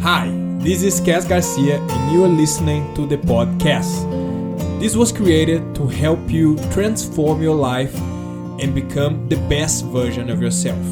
Hi, this is Cas Garcia and you are listening to the podcast. This was created to help you transform your life and become the best version of yourself.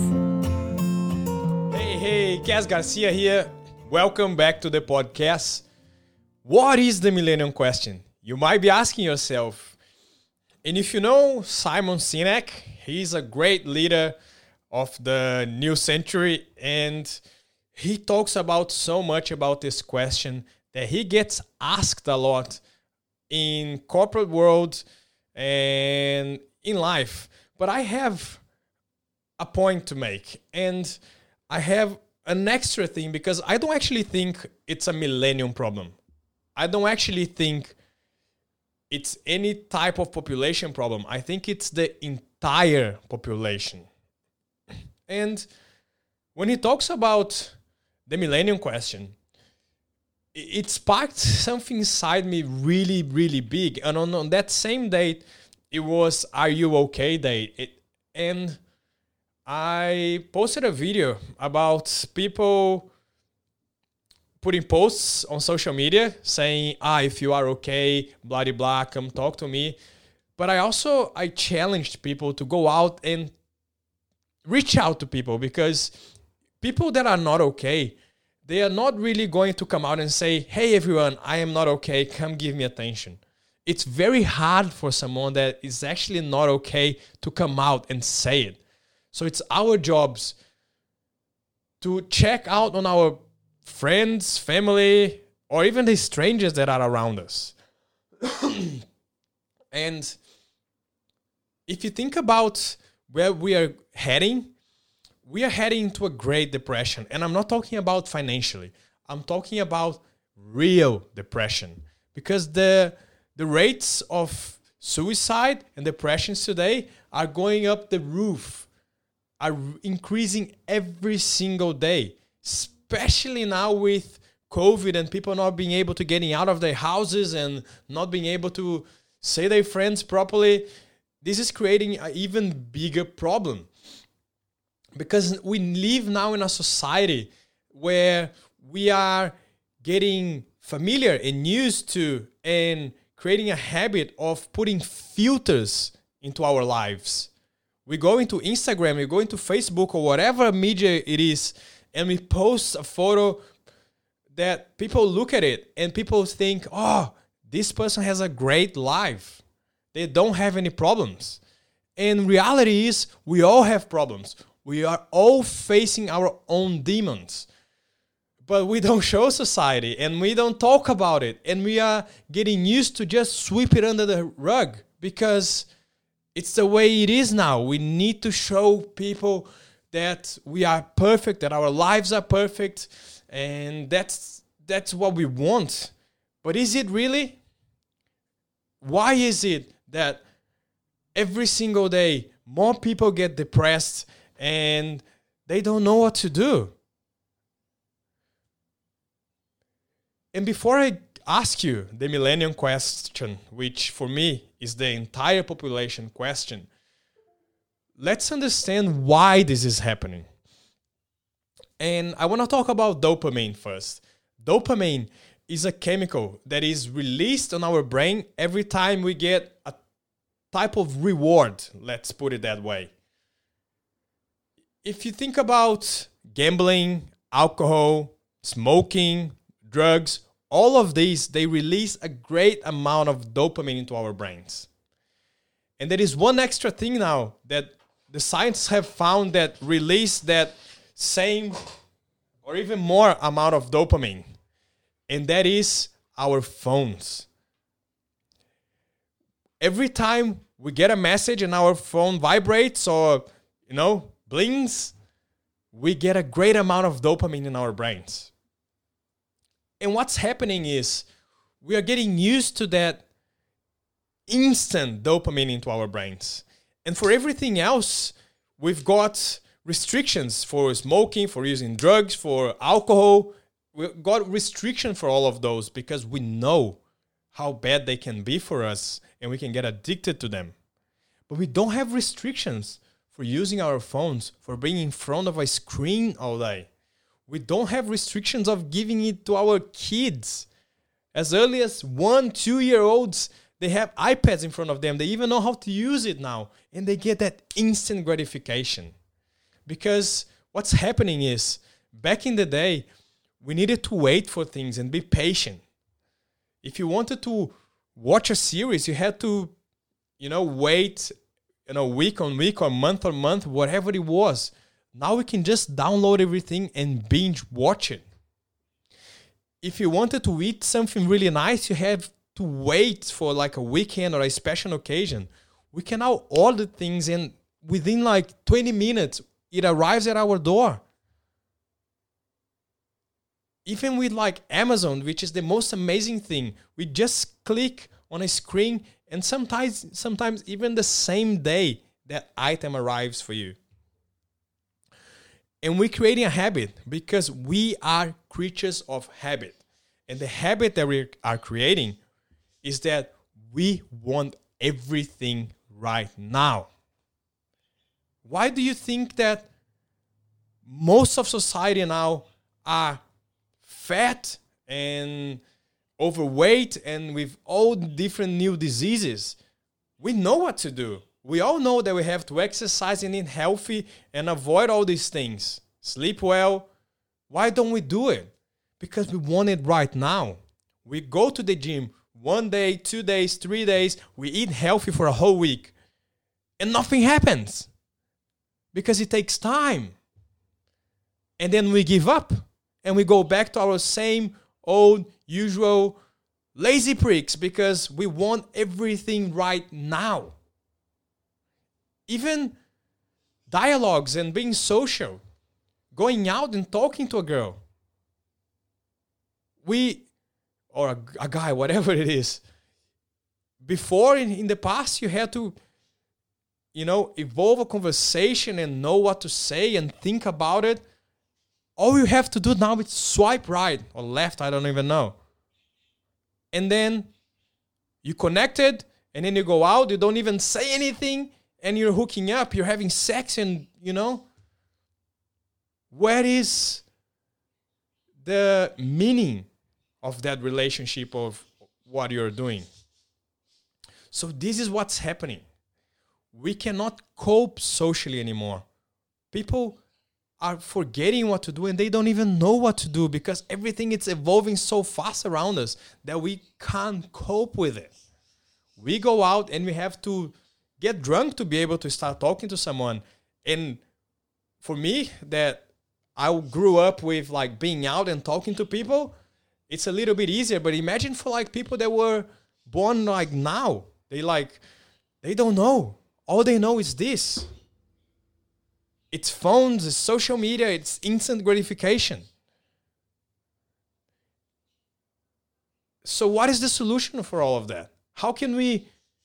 Hey, Cas Garcia here. Welcome back to the podcast. What is the Millennium Question? You might be asking yourself. And if you know Simon Sinek, he's a great leader of the new century, and he talks about so much about this question that he gets asked a lot in corporate world and in life. But I have a point to make, and I have an extra thing because I don't actually think it's a millennium problem. I don't actually think it's any type of population problem. I think it's the entire population. And when he talks about the Millennium Question, it sparked something inside me really, really big. And on that same date, it was Are You Okay Day. And I posted a video about people putting posts on social media saying, if you are okay, blah, blah, blah, come talk to me. But I challenged people to go out and reach out to people, because people that are not okay, they are not really going to come out and say, hey, everyone, I am not okay. Come give me attention. It's very hard for someone that is actually not okay to come out and say it. So it's our jobs to check out on our friends, family, or even the strangers that are around us. And if you think about where we are heading to a Great Depression. And I'm not talking about financially. I'm talking about real depression. Because the rates of suicide and depressions today are going up the roof, are increasing every single day, especially now with COVID and people not being able to getting out of their houses and not being able to say their friends properly. This is creating an even bigger problem, because we live now in a society where we are getting familiar and used to and creating a habit of putting filters into our lives. We go into Instagram, we go into Facebook or whatever media it is, and we post a photo that people look at it and people think, this person has a great life. They don't have any problems. And reality is we all have problems. We are all facing our own demons. But we don't show society and we don't talk about it. And we are getting used to just sweep it under the rug because it's the way it is now. We need to show people that we are perfect, that our lives are perfect. And that's what we want. But is it really? Why is it that every single day more people get depressed and they don't know what to do? And before I ask you the Millennium Question, which for me is the entire population question, let's understand why this is happening. And I want to talk about dopamine first. Dopamine is a chemical that is released on our brain every time we get a type of reward, let's put it that way. If you think about gambling, alcohol, smoking, drugs, all of these, they release a great amount of dopamine into our brains. And there is one extra thing now that the scientists have found that release that same or even more amount of dopamine. And that is our phones. Every time we get a message and our phone vibrates or, blings, we get a great amount of dopamine in our brains. And what's happening is we are getting used to that instant dopamine into our brains. And for everything else, we've got restrictions for smoking, for using drugs, for alcohol. We've got restriction for all of those because we know how bad they can be for us and we can get addicted to them. But we don't have restrictions for using our phones, for being in front of a screen all day. We don't have restrictions of giving it to our kids. As early as 1-2-year-olds, they have iPads in front of them. They even know how to use it now. And they get that instant gratification. Because what's happening is, back in the day, we needed to wait for things and be patient. If you wanted to watch a series, you had to, wait, week on week or month on month, whatever it was. Now we can just download everything and binge watch it. If you wanted to eat something really nice, you have to wait for like a weekend or a special occasion. We can now order things and within like 20 minutes, it arrives at our door. Even with like Amazon, which is the most amazing thing, we just click on a screen and sometimes even the same day that item arrives for you. And we're creating a habit because we are creatures of habit. And the habit that we are creating is that we want everything right now. Why do you think that most of society now are fat and overweight and with all different new diseases? We know what to do. We all know that we have to exercise and eat healthy and avoid all these things. Sleep well. Why don't we do it? Because we want it right now. We go to the gym 1 day, 2 days, 3 days. We eat healthy for a whole week. And nothing happens. Because it takes time. And then we give up. And we go back to our same old, usual lazy pricks because we want everything right now. Even dialogues and being social, going out and talking to a girl. Or a guy, whatever it is. Before, in the past, you had to, evolve a conversation and know what to say and think about it. All you have to do now is swipe right or left, I don't even know. And then you connected, and then you go out, you don't even say anything, and you're hooking up, you're having sex, and, where is the meaning of that relationship of what you're doing? So this is what's happening. We cannot cope socially anymore. People are forgetting what to do and they don't even know what to do because everything is evolving so fast around us that we can't cope with it. We go out and we have to get drunk to be able to start talking to someone. And for me, that I grew up with like being out and talking to people, it's a little bit easier. But imagine for like people that were born like now, they don't know. All they know is this. It's phones, it's social media, it's instant gratification. So what is the solution for all of that? How can we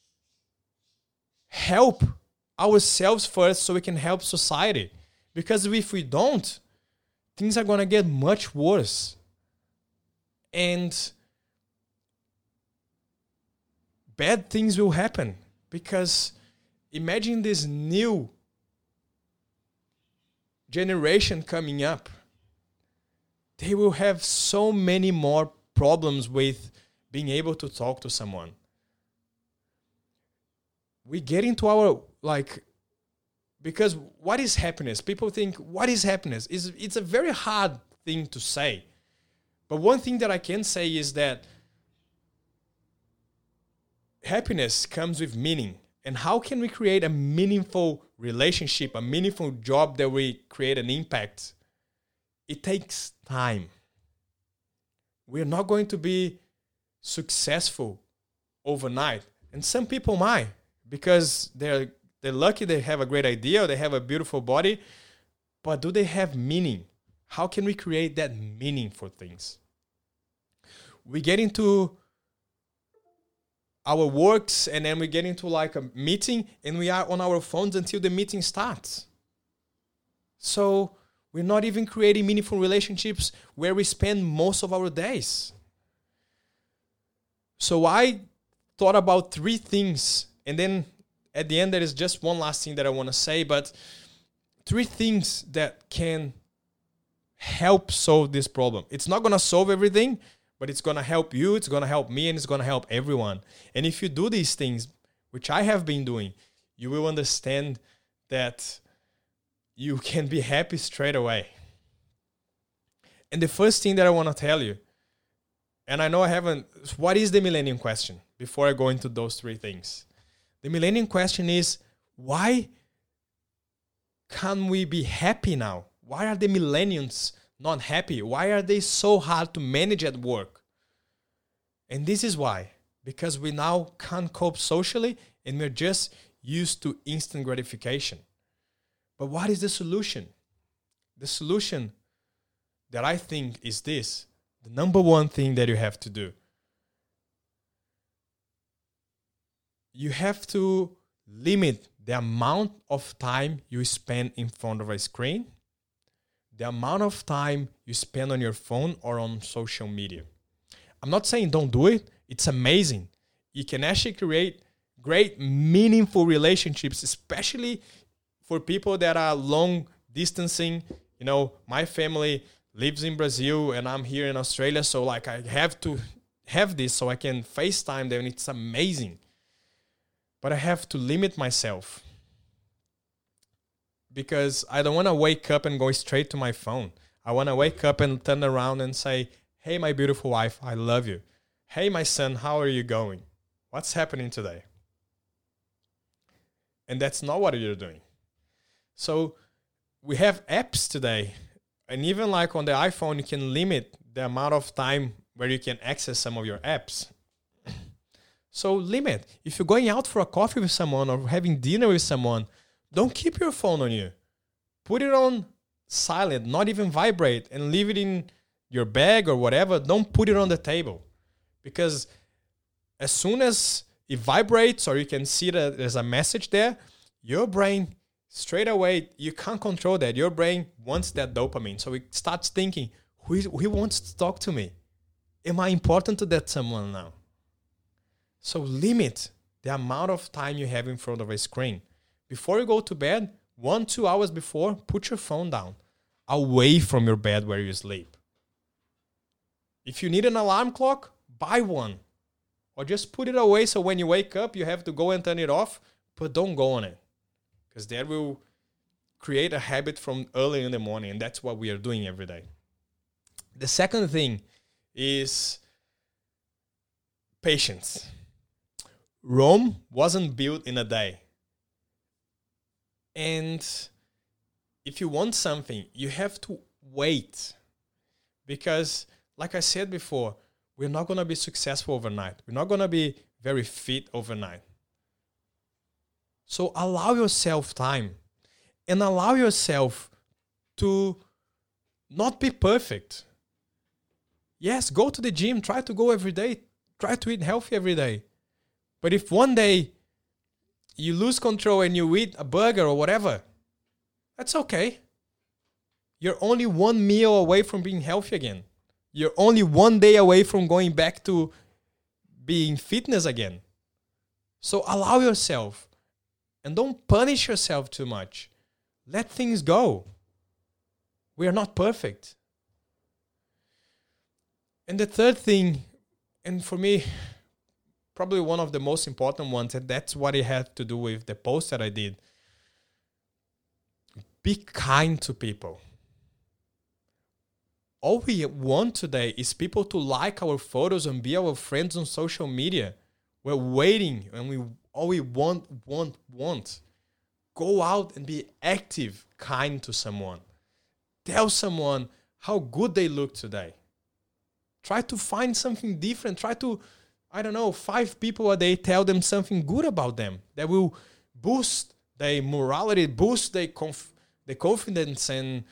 help ourselves first so we can help society? Because if we don't, things are going to get much worse. And bad things will happen. Because imagine this new generation coming up. They will have so many more problems with being able to talk to someone. We get into our, because what is happiness? People think, what is happiness? It's a very hard thing to say. But one thing that I can say is that happiness comes with meaning. And how can we create a meaningful relationship, a meaningful job that we create an impact? It takes time. We're not going to be successful overnight. And some people might, because they're lucky, they have a great idea, or they have a beautiful body. But do they have meaning? How can we create that meaning for things? We get into our works, and then we get into like a meeting, and we are on our phones until the meeting starts. So we're not even creating meaningful relationships where we spend most of our days. So I thought about 3 things, and then at the end there is just one last thing that I want to say, but 3 things that can help solve this problem. It's not going to solve everything, but it's going to help you, it's going to help me, and it's going to help everyone. And if you do these things, which I have been doing, you will understand that you can be happy straight away. And the first thing that I want to tell you, and I know I haven't, what is the millennium question? Before I go into those three things. The millennium question is, why can't we be happy now? Why are the millennials not happy? Why are they so hard to manage at work? And this is why. Because we now can't cope socially and we're just used to instant gratification. But what is the solution? The solution that I think is this. The number one thing that you have to do. You have to limit the amount of time you spend in front of a screen, the amount of time you spend on your phone or on social media. I'm not saying don't do it. It's amazing. You can actually create great, meaningful relationships, especially for people that are long distancing. You know, my family lives in Brazil and I'm here in Australia. So like I have to have this so I can FaceTime them. It's amazing. But I have to limit myself because I don't want to wake up and go straight to my phone. I want to wake up and turn around and say, hey, my beautiful wife, I love you. Hey, my son, how are you going? What's happening today? And that's not what you're doing. So we have apps today. And even like on the iPhone, you can limit the amount of time where you can access some of your apps. So limit. If you're going out for a coffee with someone or having dinner with someone, don't keep your phone on you. Put it on silent, not even vibrate, and leave it in your bag or whatever. Don't put it on the table. Because as soon as it vibrates or you can see that there's a message there, your brain straight away, you can't control that. Your brain wants that dopamine. So it starts thinking, who wants to talk to me? Am I important to that someone now? So limit the amount of time you have in front of a screen. Before you go to bed, 1-2 hours before, put your phone down, away from your bed where you sleep. If you need an alarm clock, buy one. Or just put it away so when you wake up, you have to go and turn it off, but don't go on it. Because that will create a habit from early in the morning, and that's what we are doing every day. The second thing is patience. Rome wasn't built in a day. And if you want something, you have to wait. Because, like I said before, we're not going to be successful overnight. We're not going to be very fit overnight. So allow yourself time. And allow yourself to not be perfect. Yes, go to the gym. Try to go every day. Try to eat healthy every day. But if one day you lose control and you eat a burger or whatever, that's okay. You're only one meal away from being healthy again. You're only one day away from going back to being fitness again. So allow yourself and don't punish yourself too much. Let things go. We are not perfect. And the third thing, and for me, probably one of the most important ones, and that's what it had to do with the post that I did. Be kind to people. All we want today is people to like our photos and be our friends on social media. We're waiting and all we want. Go out and be active, kind to someone. Tell someone how good they look today. Try to find something different. Try to, 5 people a day, tell them something good about them that will boost their morality, boost their confidence, and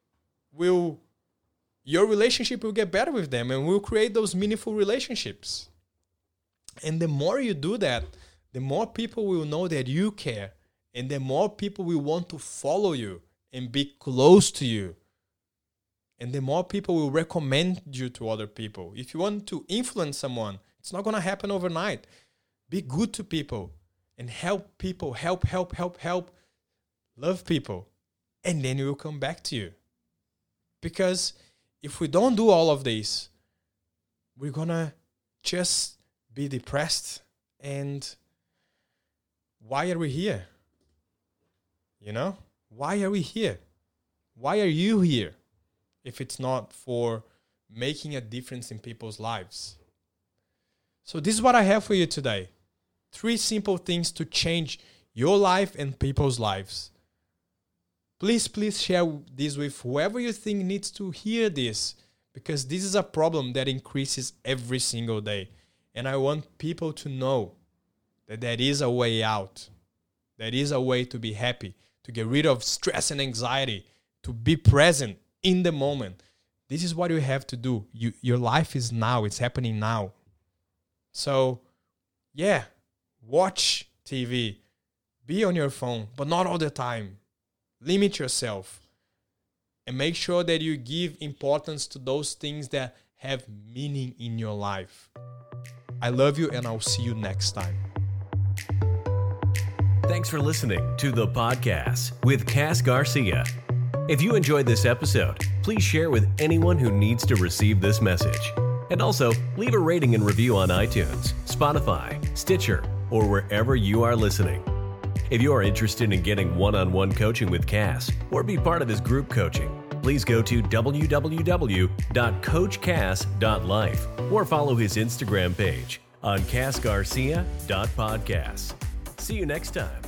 your relationship will get better with them and will create those meaningful relationships. And the more you do that, the more people will know that you care, and the more people will want to follow you and be close to you. And the more people will recommend you to other people. If you want to influence someone, it's not going to happen overnight. Be good to people and help people. Help. Love people. And then it will come back to you. Because if we don't do all of this, we're gonna just be depressed. And why are we here? You know? Why are we here? Why are you here if it's not for making a difference in people's lives? So this is what I have for you today. 3 simple things to change your life and people's lives. Please share this with whoever you think needs to hear this, because this is a problem that increases every single day. And I want people to know that there is a way out. There is a way to be happy, to get rid of stress and anxiety, to be present in the moment. This is what you have to do. Your life is now. It's happening now. So, yeah, watch TV. Be on your phone, but not all the time. Limit yourself. And make sure that you give importance to those things that have meaning in your life. I love you, and I'll see you next time. Thanks for listening to the podcast with Cass Garcia. If you enjoyed this episode, please share with anyone who needs to receive this message. And also, leave a rating and review on iTunes, Spotify, Stitcher, or wherever you are listening. If you are interested in getting one-on-one coaching with Cass or be part of his group coaching, please go to www.coachcass.life or follow his Instagram page on cassgarcia.podcast. See you next time.